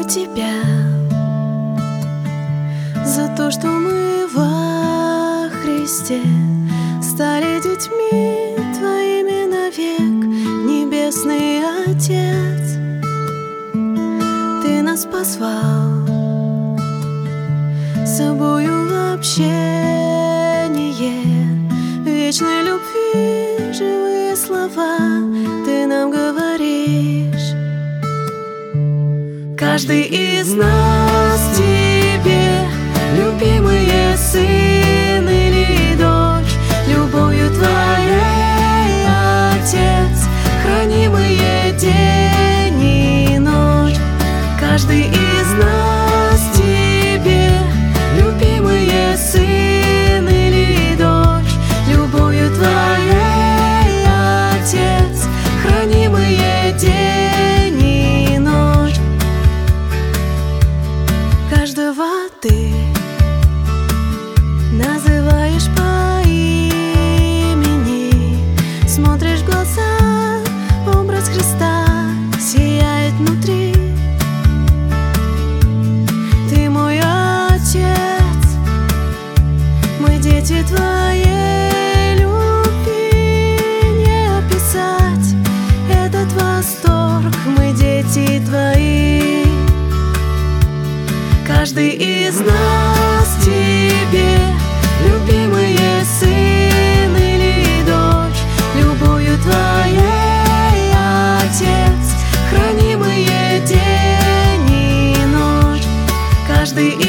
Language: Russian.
Тебя за то, что мы во Христе стали детьми Твоими навек, Небесный Отец. Ты нас позвал с собою в общение вечной любви, живые слова Ты нам говоришь. Каждый из нас Тебе любимые сын или дочь, любовью Твоей, Отец, хранимые день и ночь. Каждый из нас Тебе любимые сын или дочь, любовью Твоей, Отец, хранимые день и ночь. Каждого Ты называешь по имени, смотришь в глаза, образ Христа сияет внутри. Ты мой Отец, мы дети Твоей любви, не описать этот восторг, мы дети Твои. Каждый из нас Тебе любимые сын или дочь, любовью Твоей, Отец, хранимые день и ночь. Каждый